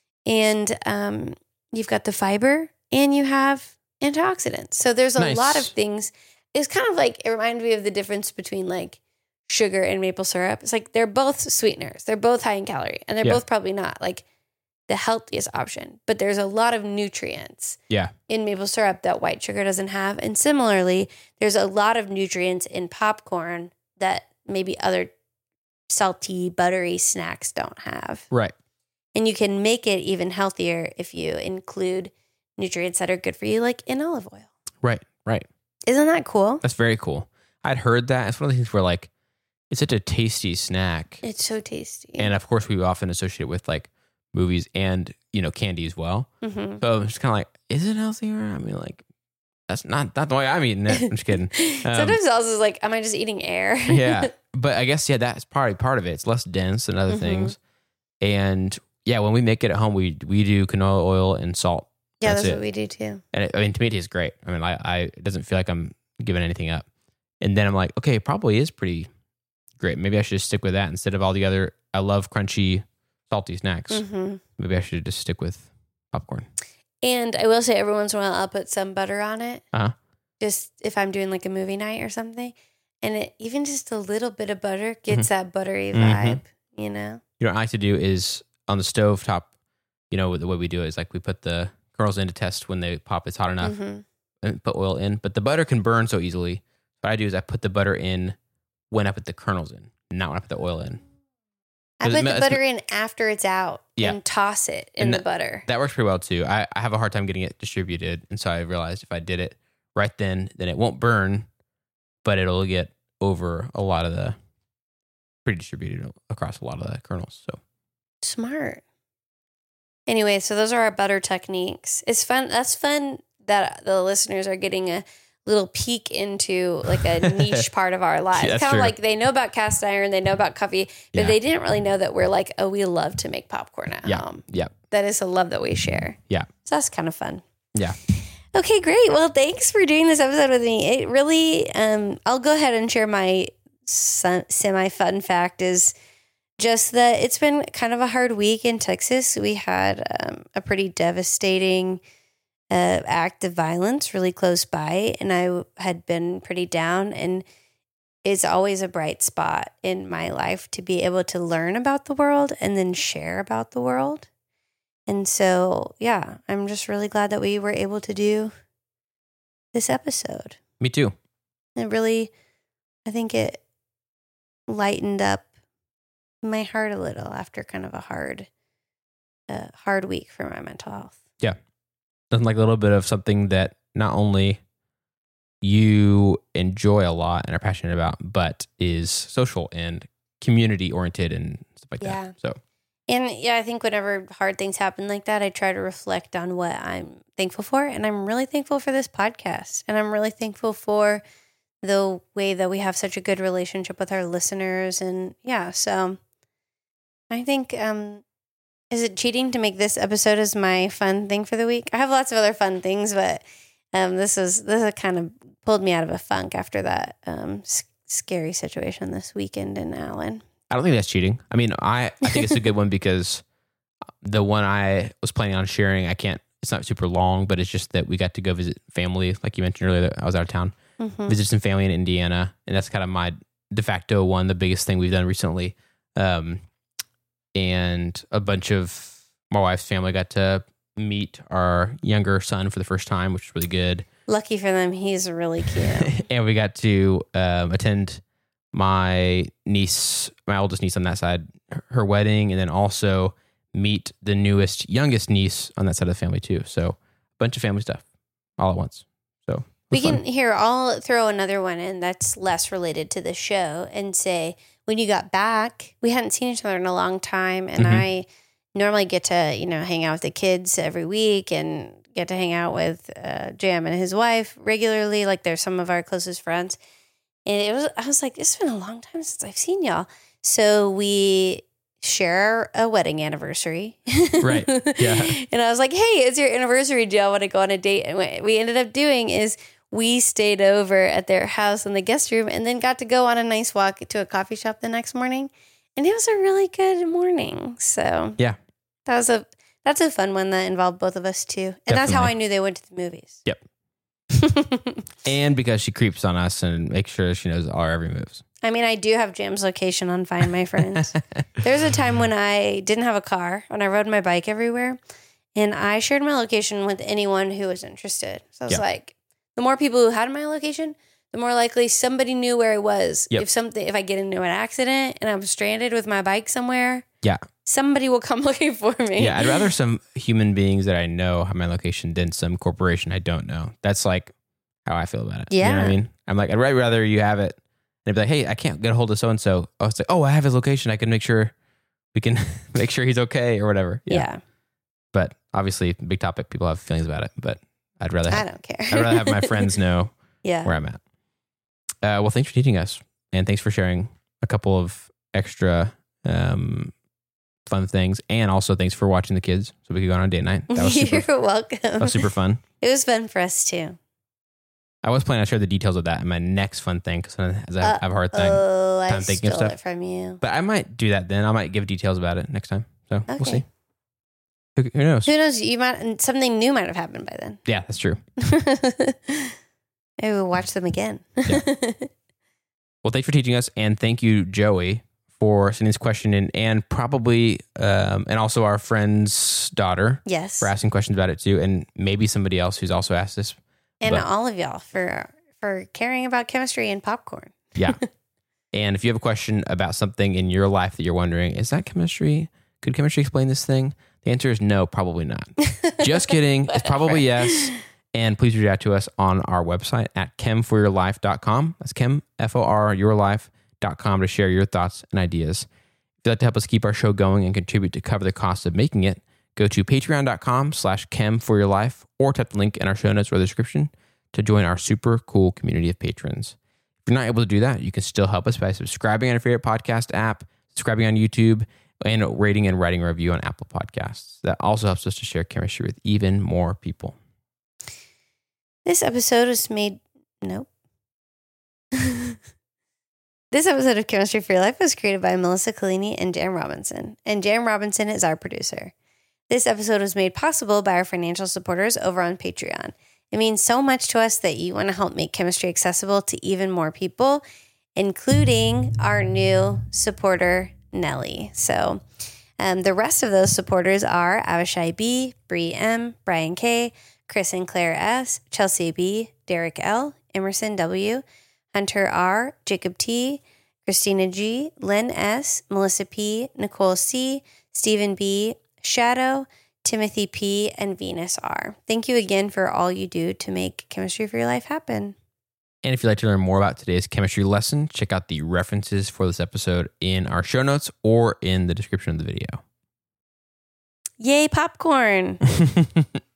And um, you've got the fiber and you have antioxidants. So there's a Nice. lot of things. It's kind of like, it reminded me of the difference between like sugar and maple syrup. It's like they're both sweeteners. They're both high in calorie and they're Yeah. both probably not like the healthiest option. But there's a lot of nutrients Yeah. in maple syrup that white sugar doesn't have. And similarly, there's a lot of nutrients in popcorn that maybe other salty, buttery snacks don't have. Right. And you can make it even healthier if you include nutrients that are good for you, like in olive oil. Right. Right. Isn't that cool? That's very cool. I'd heard that. It's one of the things where like it's such a tasty snack. It's so tasty. And of course we often associate it with like movies and, you know, candy as well. hmm So it's kind of like, is it healthier? I mean, like, that's not, not the way I'm eating it. I'm just kidding. Um, Sometimes also is like, am I just eating air? yeah. But I guess, yeah, that's probably part of it. It's less dense than other Mhm. things. And yeah, when we make it at home, we we do canola oil and salt. yeah, That's that's it. what we do too. And it, I mean, to me, it tastes great. I mean, I, I, it doesn't feel like I'm giving anything up. And then I'm like, okay, it probably is pretty great. Maybe I should just stick with that instead of all the other, I love crunchy, salty snacks. hmm Maybe I should just stick with popcorn. And I will say every once in a while I'll put some butter on it. Uh-huh. Just if I'm doing like a movie night or something. And it, even just a little bit of butter gets that buttery Mhm. vibe, you know? You know what I like to do is on the stove top, you know, the way we do it is like we put the kernels in to test when they pop, it's hot enough, hmm and put oil in. But the butter can burn so easily. What I do is I put the butter in when I put the kernels in, not when I put the oil in. I put the butter in after it's out Yeah. and toss it in And the that- butter. That works pretty well too. I, I have a hard time getting it distributed. And so I realized if I did it right then, then it won't burn, but it'll get over a lot of the pretty distributed across a lot of the kernels. So Smart. Anyway, so those are our butter techniques. It's fun. That's fun that the listeners are getting a little peek into like a niche part of our lives. Yeah, that's kind of true. like they know about cast iron, they know about coffee, but Yeah. they didn't really know that we're like, oh, we love to make popcorn at yeah, home. yeah, That is a love that we share. yeah, So that's kind of fun. yeah. Okay, great. Well, thanks for doing this episode with me. It really, um, I'll go ahead and share my semi fun fact is just that it's been kind of a hard week in Texas. We had um, a pretty devastating uh, act of violence really close by, and I had been pretty down. And it's always a bright spot in my life to be able to learn about the world and then share about the world. And so, yeah, I'm just really glad that we were able to do this episode. Me too. It really, I think it lightened up my heart a little after kind of a hard, uh, hard week for my mental health. Nothing like a little bit of something that not only you enjoy a lot and are passionate about, but is social and community oriented and stuff like Yeah. that. So And yeah, I think whenever hard things happen like that, I try to reflect on what I'm thankful for. And I'm really thankful for this podcast. And I'm really thankful for the way that we have such a good relationship with our listeners. And yeah, so I think, um, is it cheating to make this episode as my fun thing for the week? I have lots of other fun things, but um, this is this is kind of pulled me out of a funk after that um, s- scary situation this weekend in Allen. I don't think that's cheating. I mean, I, I think it's a good one because the one I was planning on sharing, I can't, it's not super long, but it's just that we got to go visit family. Like you mentioned earlier, that I was out of town, Mm-hmm. visit some family in Indiana. And that's kind of my de facto one, the biggest thing we've done recently. Um, and a bunch of my wife's family got to meet our younger son for the first time, which was really good. Lucky for them, he's really cute. And we got to um, attend my niece, my oldest niece on that side, her- her wedding, and then also meet the newest, youngest niece on that side of the family too. So a bunch of family stuff all at once. So it We was fun. can here. I'll throw another one in that's less related to the show and say when you got back, we hadn't seen each other in a long time, and Mhm. I normally get to you know hang out with the kids every week and get to hang out with uh, Jam and his wife regularly. Like they're some of our closest friends, and it was I was like, it's been a long time since I've seen y'all. So we share a wedding anniversary. Right. Yeah. And I was like, hey, it's your anniversary. Do y'all want to go on a date? And what we ended up doing is we stayed over at their house in the guest room and then got to go on a nice walk to a coffee shop the next morning. And it was a really good morning. So Yeah. that was a, that's a fun one that involved both of us too. And that's how Definitely. I knew they went to the movies. Yep. And because she creeps on us and makes sure she knows our every moves. I mean, I do have Jam's location on Find My Friends. There was a time when I didn't have a car, when I rode my bike everywhere, and I shared my location with anyone who was interested. So I was Yeah. like, the more people who had my location, the more likely somebody knew where I was. Yep. If something, if I get into an accident and I'm stranded with my bike somewhere, Yeah. somebody will come looking for me. Yeah. I'd rather some human beings that I know have my location than some corporation I don't know. That's like how I feel about it. You know what Yeah. I mean? I'm like, I'd rather you have it. And be like, hey, I can't get a hold of so and so. Oh, it's like, oh, I have his location. I can make sure we can make sure he's okay or whatever. Yeah. But obviously, big topic. People have feelings about it. But I'd rather I have, don't care. I'd rather have my friends know Yeah. where I'm at. Uh, well, thanks for teaching us, and thanks for sharing a couple of extra um, fun things, and also thanks for watching the kids so we could go on a date night. That was You're super. welcome. That was super fun. It was fun for us too. I was planning to share the details of that in my next fun thing because I Uh, have a hard time. Oh, I time thinking of stole stuff. it from you. But I might do that then. I might give details about it next time. So we'll Okay. see. Who, who knows? Who knows? You might something new might have happened by then. Yeah, that's true. Maybe we'll watch them again. Well, thanks for teaching us, and thank you, Joey, for sending this question in, and probably, um, and also our friend's daughter Yes. for asking questions about it too, and maybe somebody else who's also asked this. And but- all of y'all for for caring about chemistry and popcorn. Yeah. And if you have a question about something in your life that you're wondering, is that chemistry? Could chemistry explain this thing? The answer is no, probably not. Just kidding. It's probably yes. And please reach out to us on our website at chem for your life dot com. That's chem, F O R, your life dot com to share your thoughts and ideas. If you'd like to help us keep our show going and contribute to cover the cost of making it, go to patreon.com slash chem for your life or tap the link in our show notes or the description to join our super cool community of patrons. If you're not able to do that, you can still help us by subscribing on your favorite podcast app, subscribing on YouTube, and rating and writing a review on Apple Podcasts. That also helps us to share chemistry with even more people. This episode was made... Nope. This episode of Chemistry for Your Life was created by Melissa Collini and Jan Robinson, and Jan Robinson is our producer. This episode was made possible by our financial supporters over on Patreon. It means so much to us that you want to help make chemistry accessible to even more people, including our new supporter, Nellie. So um, the rest of those supporters are Avishai B., Bree M., Brian K., Chris and Claire S., Chelsea B., Derek L., Emerson W., Hunter R., Jacob T., Christina G., Lynn S., Melissa P., Nicole C., Stephen B., Shadow, Timothy P., and Venus R. Thank you again for all you do to make Chemistry for Your Life happen. And if you'd like to learn more about today's chemistry lesson, check out the references for this episode in our show notes or in the description of the video. Yay, popcorn!